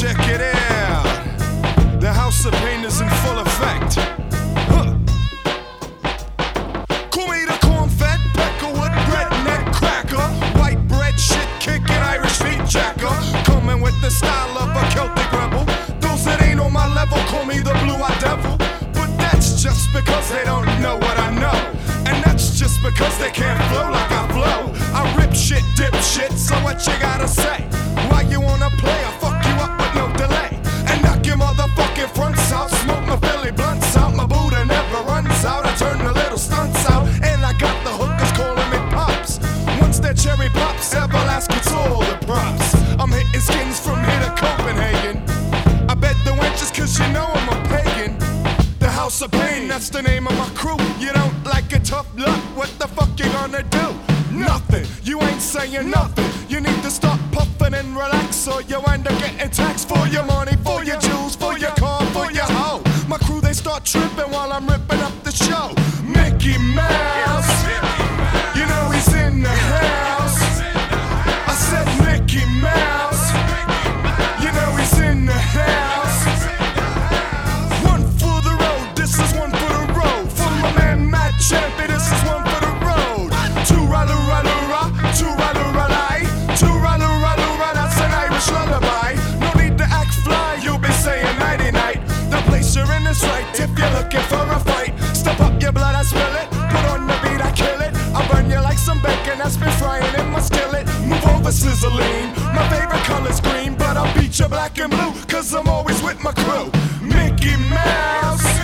Check it out. The House of Pain is in full effect. Huh. Call me the corn-fed peckerwood, redneck cracker, white bread shit kicking Irish feet jacker, coming with the style of a Celtic rebel. Those that ain't on my level call me the blue-eyed devil, but that's just because they don't know what I know, and that's just because they can't flow like I flow. I rip shit, dip shit, so what you gotta say? Why you wanna play? I fuck you up with no delay and knock your motherfucking fronts out. Smoke my Philly blunts out, my Buddha never runs out. I turn the little stunts out, and I got the hookers calling me pops. Once that cherry pops, Everlasting's all the props. I'm hitting skins from here to Copenhagen. I bet the wenches cause you know I'm a pagan. The House of Pain, that's the name of my crew. You don't like a tough luck, what the fuck you gonna do? Nothing, you ain't saying nothing. You need to stop puffing and relax, or you end up getting taxed for your money, for your jewels, for your car, for your hoe. My crew, they start tripping while I'm ripping up the show. Mickey Mouse, you know he's in the house. I said Mickey Mouse, you know he's in the house. One for the road, this is one for the road. For my man Matt Champion, this is one for the road. Two ralla ralla ra, two ralla ralla, two ralla ralla ra, that's an Irish lullaby. No need to act fly, you'll be saying nighty night. The place you're in is right if you're looking for a fight. Step up your blood, I spill it. Put on the beat, I kill it. I burn you like some bacon that's been frying in my skillet. Move over, sizzling. My favorite color's green, but I'll beat you black and blue, cause I'm always with my crew. Mickey Mouse.